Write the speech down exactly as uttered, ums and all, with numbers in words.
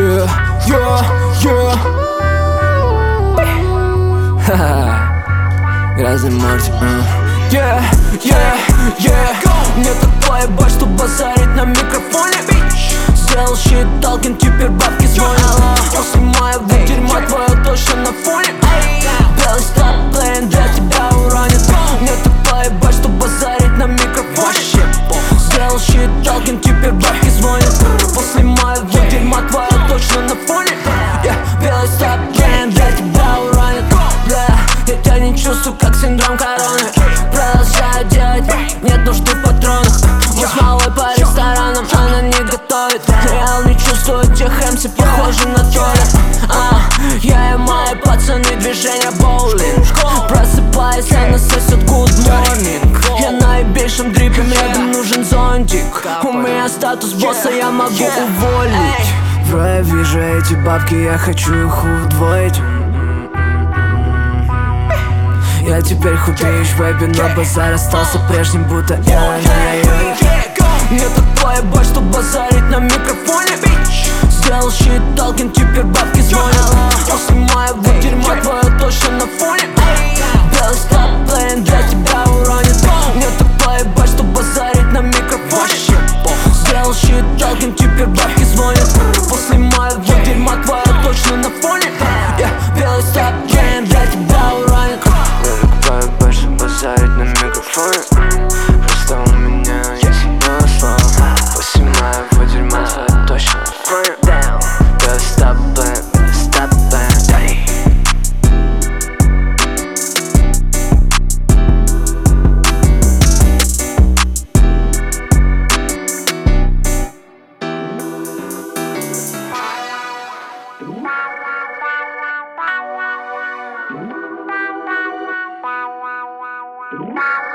Yeah, yeah, yeah. Ха-ха. Грязный Мартин. Yeah, yeah, yeah. Мне так поебать, что базарить на микрофоне. Сделал щит, Талкин, теперь бабки звонят. После моего дерьма твое точно на фоне. Белый стат, плейн, для тебя уронит. Мне так поебать, что базарить на микрофоне. Сделал щит, Талкин, теперь бабки звонят. После моего дерьма твое точно на фоне. Белый стат, плейн, для тебя уронит. Я тебя не чувствую, как синдром короны. Продолжаю делать, нет нужды в патронах. Мы с малой по ресторанам, она не готовит. Реал не чувствую тех эмси, похожи на туалет. а, Я и мои пацаны, движение боулинг. Просыпаюсь, она сосет good morning. Я на ебейшем дрипе, рядом нужен зонтик. У меня статус босса, я могу уволить. Бро, я вижу эти бабки, я хочу их удвоить. Я теперь худею в вебе, но базар остался прежним, будто я. Мне так поебать, что базарить на микрофоне. Сделал щит, Талкин, теперь бабки звонят. После моего дерьма твое точно на фоне. Белый стат, плейн, для тебя уронит. Мне так поебать, что базарить на микрофоне. Сделал щит, Талкин, теперь бабки звонят. После моего дерьма твое точно на фоне. Белый стат, плейн, для тебя уронит. Базарить на микрофоне. Просто у меня есть одно слово. После моего дерьма твоя точно на фоне. Белый стат, плейн, белый стат, плейн. Wow.